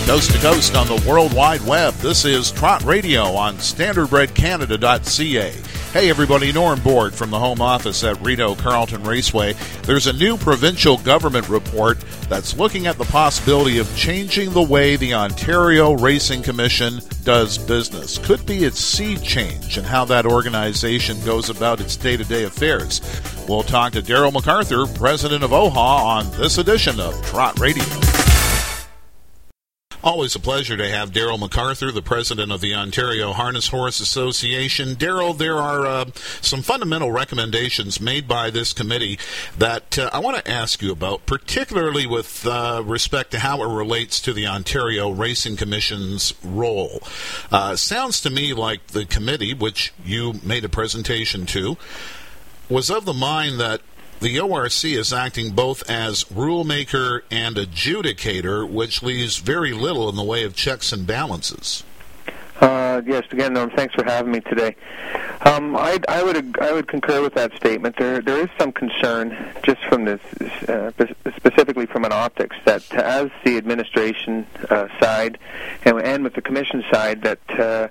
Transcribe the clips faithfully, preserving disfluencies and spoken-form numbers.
Coast to coast on the World Wide Web, this is Trot Radio on standard bred canada dot c a. Hey everybody, Norm Board from the home office at Reno Carlton Raceway. There's a new provincial government report that's looking at the possibility of changing the way the Ontario Racing Commission does business. Could be its seed change and how that organization goes about its day-to-day affairs. We'll talk to Daryl MacArthur, president of O H A, on this edition of Trot Radio. Always a pleasure to have Daryl MacArthur, the president of the Ontario Harness Horse Association. Daryl, there are uh, some fundamental recommendations made by this committee that uh, I want to ask you about, particularly with uh, respect to how it relates to the Ontario Racing Commission's role. Uh, sounds to me like the committee, which you made a presentation to, was of the mind that the O R C is acting both as rulemaker and adjudicator, which leaves very little in the way of checks and balances. Uh, yes, again, Norm, thanks for having me today. Um, I, I would I would concur with that statement. There there is some concern, just from this, uh, specifically from an optics, that as the administration uh, side and, and with the commission side, that uh,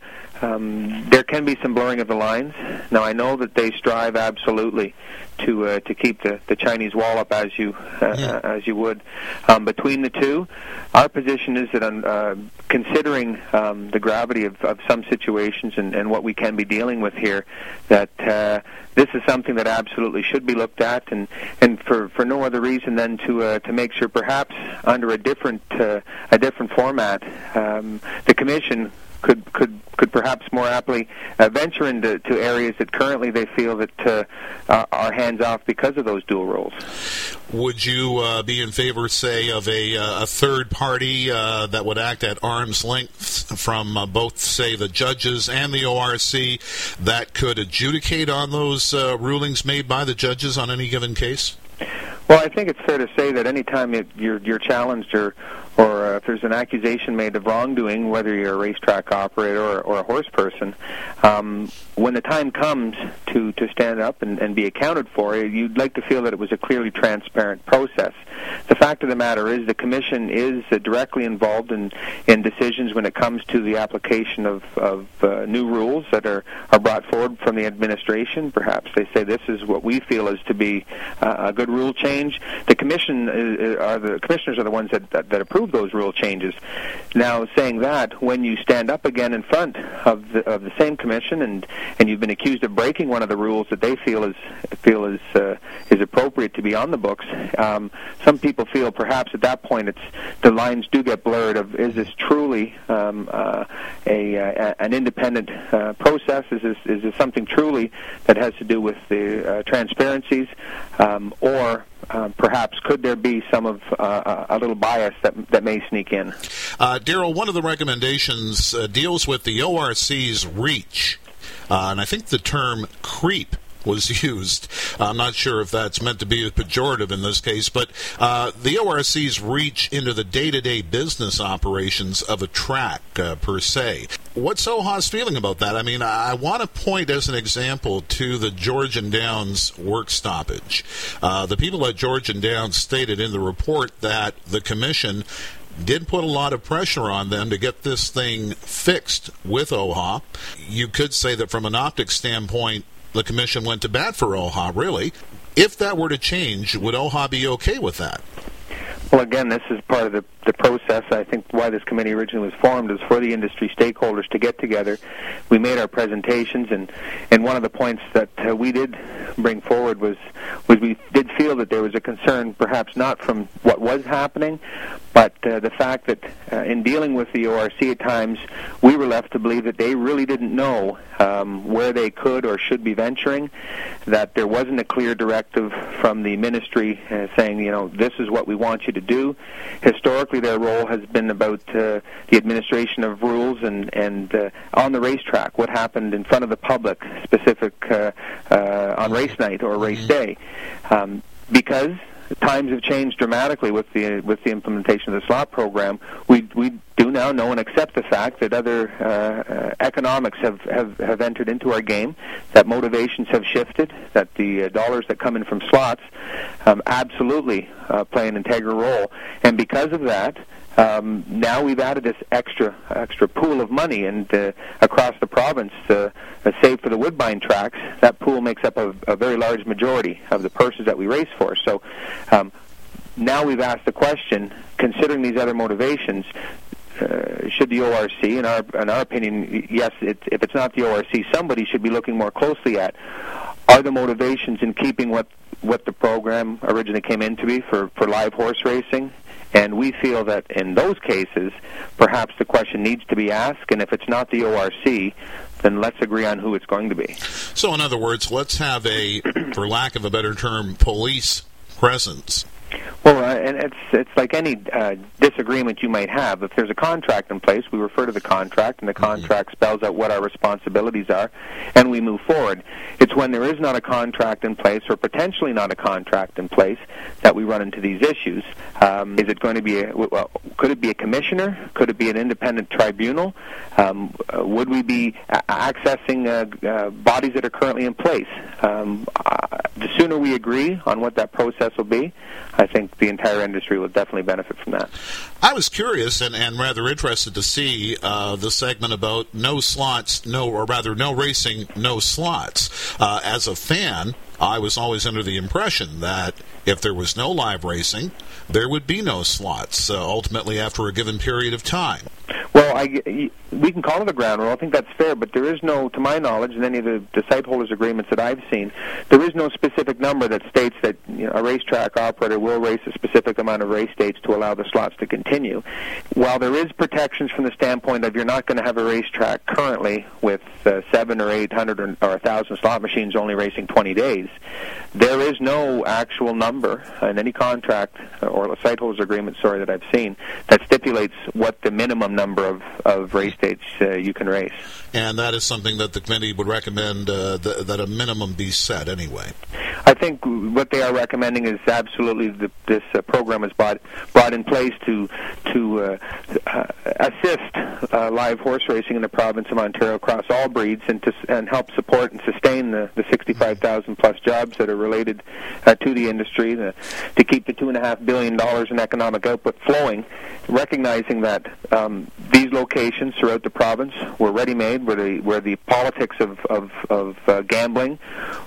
um, there can be some blurring of the lines. Now, I know that they strive absolutely to uh, to keep the, the Chinese wall up as you uh, yeah. as you would um, between the two. Our position is that uh, considering um, the gravity of, of some situations and, and what we can be dealing with here, that uh, this is something that absolutely should be looked at, and, and for, for no other reason than to uh, to make sure perhaps under a different uh, a different format, um, the Commission could could could perhaps more aptly uh, venture into to areas that currently they feel that uh, uh, are hands off because of those dual roles. Would you uh, be in favor, say, of a, uh, a third party uh, that would act at arm's length from uh, both, say, the judges and the O R C that could adjudicate on those uh, rulings made by the judges on any given case? Well, I think it's fair to say that any time it, you're, you're challenged or or uh, if there's an accusation made of wrongdoing, whether you're a racetrack operator or, or a horse person, um, when the time comes to, to stand up and, and be accounted for, you'd like to feel that it was a clearly transparent process. The fact of the matter is the Commission is uh, directly involved in, in decisions when it comes to the application of, of uh, new rules that are, are brought forward from the administration. Perhaps they say this is what we feel is to be uh, a good rule change. The Commission is, are the commissioners are the ones that, that, that approve those rule changes. Now, saying that, when you stand up again in front of the, of the same commission and, and you've been accused of breaking one of the rules that they feel is feel is uh, is appropriate to be on the books, um, some people feel perhaps at that point it's the lines do get blurred. Of is this truly um, uh, a, a an independent uh, process? Is this is this something truly that has to do with the uh, transparencies, um, or Uh, perhaps could there be some of uh, a little bias that that may sneak in? Uh, Daryl, one of the recommendations uh, deals with the O R C's reach, uh, and I think the term creep was used. I'm not sure if that's meant to be pejorative in this case, but uh, the O R C's reach into the day-to-day business operations of a track, uh, per se. What's O H A's feeling about that? I mean, I want to point as an example to the Georgian Downs work stoppage. Uh, the people at Georgian Downs stated in the report that the Commission did put a lot of pressure on them to get this thing fixed with O H A. You could say that from an optics standpoint, the Commission went to bat for O H A, really. If that were to change, would O H A be okay with that? Well, again, this is part of the, the process. I think why this committee originally was formed is for the industry stakeholders to get together. We made our presentations, and, and one of the points that uh, we did bring forward was, was we did feel that there was a concern, perhaps not from what was happening, but uh, the fact that uh, in dealing with the O R C at times, we were left to believe that they really didn't know um, where they could or should be venturing, that there wasn't a clear directive from the ministry uh, saying, you know, this is what we want you to do. Historically, their role has been about uh, the administration of rules and, and uh, on the racetrack, what happened in front of the public, specific uh, uh, on race night or race day. Um, because times have changed dramatically with the with the implementation of the slot program, we we do do now know and accept the fact that other uh, uh, economics have, have, have entered into our game, that motivations have shifted, that the uh, dollars that come in from slots um, absolutely uh, play an integral role. And because of that, Um, now we've added this extra extra pool of money, and uh, across the province, uh, uh, save for the Woodbine tracks, that pool makes up a, a very large majority of the purses that we race for. So um, now we've asked the question, considering these other motivations, uh, should the O R C, in our in our opinion, yes, it, if it's not the O R C, somebody should be looking more closely at, are the motivations in keeping what, what the program originally came in to be for, for live horse racing? And we feel that in those cases, perhaps the question needs to be asked, and if it's not the O R C, then let's agree on who it's going to be. So in other words, let's have a, for lack of a better term, police presence. Well, uh, and it's it's like any uh, disagreement you might have. If there's a contract in place, we refer to the contract, and the contract mm-hmm. spells out what our responsibilities are, and we move forward. It's when there is not a contract in place, or potentially not a contract in place, that we run into these issues. Um, is it going to be a, well, could it be a commissioner? Could it be an independent tribunal? Um, uh, would we be a- accessing uh, uh, bodies that are currently in place? Um, uh, the sooner we agree on what that process will be, I think the entire industry will definitely benefit from that. I was curious and, and rather interested to see uh, the segment about no slots, no, or rather no racing, no slots. Uh, as a fan, I was always under the impression that if there was no live racing, there would be no slots, uh, ultimately after a given period of time. Well, I, we can call it a ground rule. I think that's fair, but there is no, to my knowledge, in any of the, the site holders' agreements that I've seen, there is no specific number that states that you know, a racetrack operator will race a specific amount of race dates to allow the slots to continue. While there is protections from the standpoint of you're not going to have a racetrack currently with uh, seven or eight hundred or, or a thousand slot machines only racing twenty days, there is no actual number in any contract or site holders' agreement, sorry, that I've seen that stipulates what the minimum number of, of race dates uh, you can race. And that is something that the committee would recommend uh, th- that a minimum be set anyway. I think what they are recommending is absolutely the, this uh, program is brought, brought in place to to uh, uh, assist uh, live horse racing in the province of Ontario across all breeds and to and help support and sustain the, the sixty-five thousand plus jobs that are related uh, to the industry, the, to keep the two and a half billion dollars in economic output flowing, recognizing that um, these locations throughout the province were ready-made, where the where the politics of of, of uh, gambling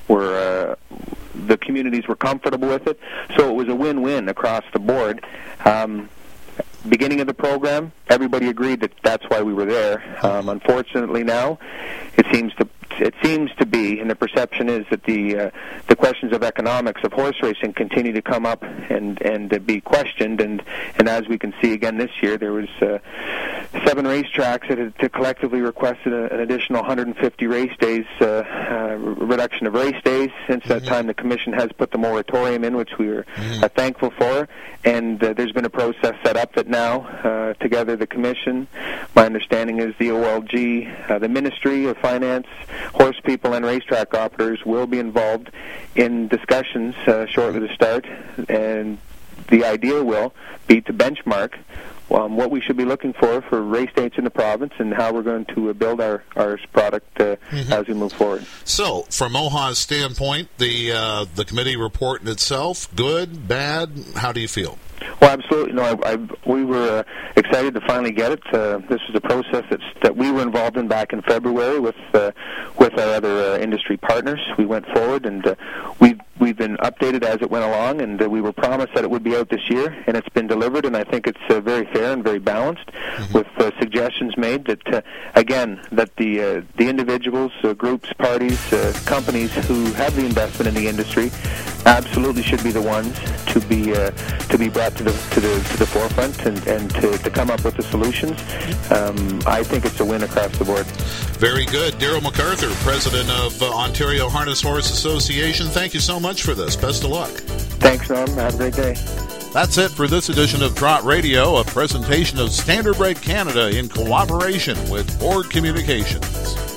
were. Uh, the communities were comfortable with it, so it was a win-win across the board. Um, beginning of the program, everybody agreed that that's why we were there. Um, unfortunately now, it seems to it seems to be, and the perception is that the uh, the questions of economics of horse racing continue to come up and and uh, be questioned. And and as we can see again this year, there was uh, seven racetracks that had collectively requested a, an additional one hundred fifty race days, uh, uh, reduction of race days. Since that time, the Commission has put the moratorium in, which we are mm-hmm. uh, thankful for. And uh, there's been a process set up that now, uh, together the Commission, my understanding is the O L G, uh, the Ministry of Finance, horse people, and racetrack operators will be involved in discussions uh, shortly to start. And the idea will be to benchmark Um, what we should be looking for for race dates in the province and how we're going to uh, build our, our product uh, mm-hmm. as we move forward. So, from O H A's standpoint, the uh, the committee report in itself, good, bad, how do you feel? Well, absolutely. No, I, I, we were uh, excited to finally get it. Uh, this was a process that's, that we were involved in back in February with uh, with our other uh, industry partners. We went forward, and uh, we've we've been updated as it went along, and uh, we were promised that it would be out this year, and it's been delivered. And I think it's uh, very fair and very balanced, mm-hmm. with uh, suggestions made that uh, again that the uh, the individuals, uh, groups, parties, uh, companies who have the investment in the industry absolutely should be the ones to be uh, to be brought to the to the to the forefront and, and to, to come up with the solutions. Um, I think it's a win across the board. Very good. Daryl MacArthur, President of uh, Ontario Harness Horse Association, thank you so much for this. Best of luck. Thanks, Norm. Have a great day. That's it for this edition of Trot Radio, a presentation of Standard Break Canada in cooperation with Ford Communications.